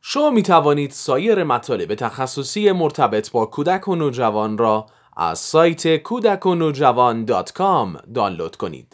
شما می توانید سایر مطالب تخصصی مرتبط با کودک و نوجوان را از سایت kudakonojava.com دانلود کنید.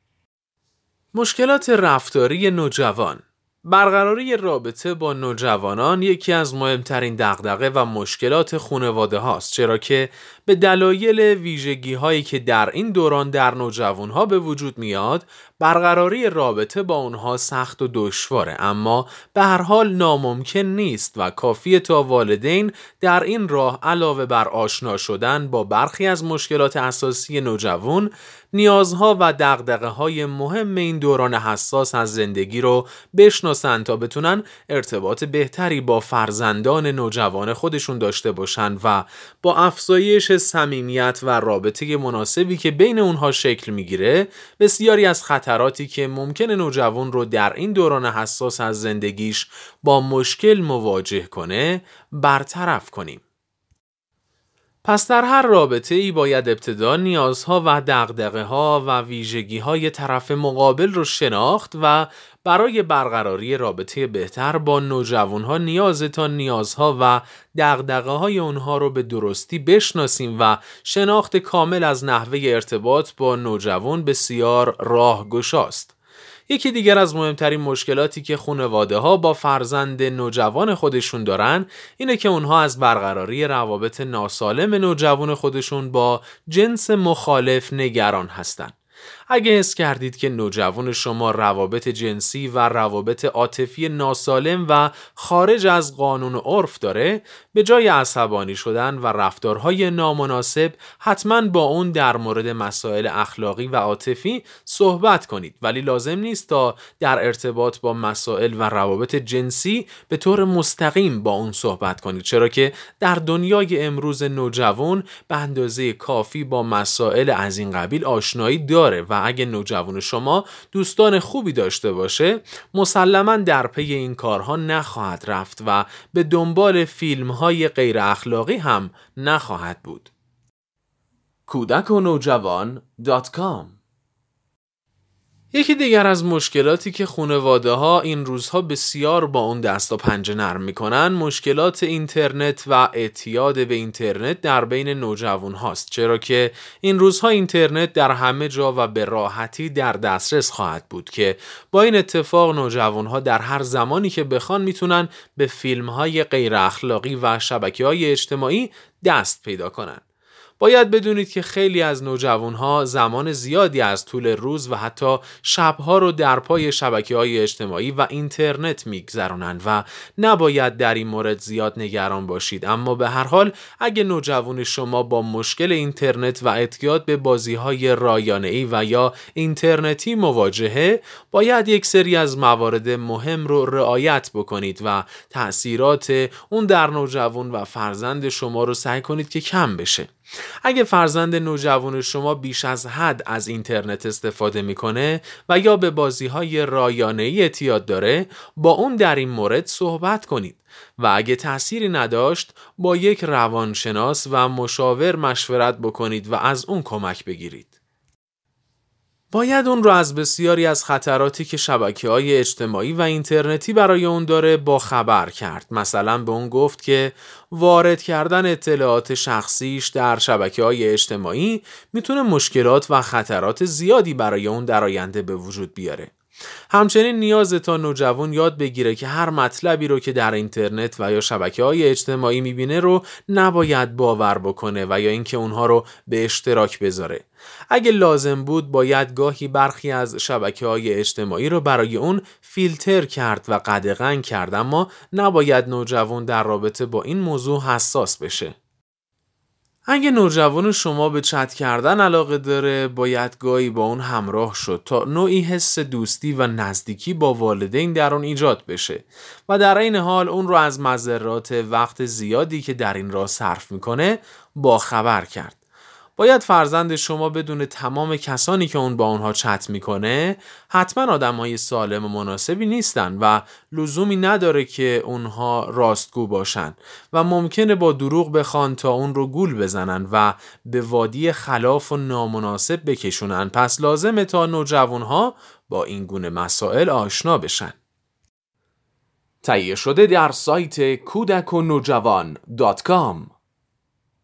مشکلات رفتاری نوجوان. برقراری رابطه با نوجوانان یکی از مهمترین دغدغه و مشکلات خانواده هاست، چرا که به دلایل ویژگی هایی که در این دوران در نوجوان ها به وجود میاد، برقراری رابطه با اونها سخت و دشواره، اما به هر حال ناممکن نیست و کافیه تا والدین در این راه علاوه بر آشنا شدن با برخی از مشکلات اساسی نوجوان، نیازها و دغدغه‌های مهم این دوران حساس از زندگی رو بشناسن تا بتونن ارتباط بهتری با فرزندان نوجوان خودشون داشته باشن و با افزایش صمیمیت و رابطه مناسبی که بین اونها شکل میگیره، بسیاری از خطراتی که ممکنه نوجوان رو در این دوران حساس از زندگیش با مشکل مواجه کنه برطرف کنیم. پس در هر رابطه ای باید ابتدا نیازها و دغدغه‌ها و ویژگی‌های طرف مقابل رو شناخت و برای برقراری رابطه بهتر با نوجوان‌ها نیازها و دغدغه‌های اونها رو به درستی بشناسیم و شناخت کامل از نحوه ارتباط با نوجوان بسیار راهگشاست. یکی دیگر از مهمترین مشکلاتی که خانواده‌ها با فرزند نوجوان خودشون دارن اینه که اونها از برقراری روابط ناسالم نوجوان خودشون با جنس مخالف نگران هستن. اگه حس کردید که نوجوان شما روابط جنسی و روابط عاطفی ناسالم و خارج از قانون و عرف داره، به جای عصبانی شدن و رفتارهای نامناسب حتما با اون در مورد مسائل اخلاقی و عاطفی صحبت کنید، ولی لازم نیست تا در ارتباط با مسائل و روابط جنسی به طور مستقیم با اون صحبت کنید، چرا که در دنیای امروز نوجوان به اندازه کافی با مسائل از این قبیل آشنایی داره و اگه نوجوان شما دوستان خوبی داشته باشه، مسلماً در پی این کارها نخواهد رفت و به دنبال فیلم‌های غیر اخلاقی هم نخواهد بود. kudakonojava.com. یکی دیگر از مشکلاتی که خانواده‌ها این روزها بسیار با اون دست و پنجه نرم میکنن، مشکلات اینترنت و اعتیاد به اینترنت در بین نوجوان هاست، چرا که این روزها اینترنت در همه جا و به راحتی در دسترس خواهد بود که با این اتفاق نوجوان ها در هر زمانی که بخوان میتونن به فیلم های غیر اخلاقی و شبکه های اجتماعی دست پیدا کنن. باید بدونید که خیلی از نوجوانها زمان زیادی از طول روز و حتی شبها رو در پای شبکه‌های اجتماعی و اینترنت میگذرونن و نباید در این مورد زیاد نگران باشید، اما به هر حال اگه نوجوان شما با مشکل اینترنت و اعتیاد به بازی‌های رایانه‌ای و یا اینترنتی مواجهه، باید یک سری از موارد مهم رو رعایت بکنید و تأثیرات اون در نوجوان و فرزند شما رو سعی کنید که کم بشه. اگه فرزند نوجوان شما بیش از حد از اینترنت استفاده میکنه و یا به بازی‌های رایانه‌ای اعتیاد داره، با اون در این مورد صحبت کنید و اگه تأثیری نداشت با یک روانشناس و مشاور مشورت بکنید و از اون کمک بگیرید. باید اون رو از بسیاری از خطراتی که شبکه‌های اجتماعی و اینترنتی برای اون داره با خبر کرد. مثلا به اون گفت که وارد کردن اطلاعات شخصیش در شبکه‌های اجتماعی میتونه مشکلات و خطرات زیادی برای اون در آینده به وجود بیاره. همچنین نیازه تا نوجوان یاد بگیره که هر مطلبی رو که در اینترنت و یا شبکه‌های اجتماعی میبینه رو نباید باور بکنه و یا اینکه اونها رو به اشتراک بذاره. اگه لازم بود باید گاهی برخی از شبکه‌های اجتماعی رو برای اون فیلتر کرد و قدغن کرد، اما نباید نوجوان در رابطه با این موضوع حساس بشه. اگه نوجوان شما به چت کردن علاقه داره، باید گاهی با اون همراه شد تا نوعی حس دوستی و نزدیکی با والدین در اون ایجاد بشه و در این حال اون رو از مضرات وقت زیادی که در این راه صرف میکنه با خبر کرد. باید فرزند شما بدون تمام کسانی که اون با اونها چت میکنه حتما آدمای سالم و مناسبی نیستن و لزومی نداره که اونها راستگو باشن و ممکنه با دروغ بخوان تا اون رو گول بزنن و به وادی خلاف و نامناسب بکشونن. پس لازمه تا نوجوانها با این گونه مسائل آشنا بشن. تهیه شده در سایت کودک و نوجوان.com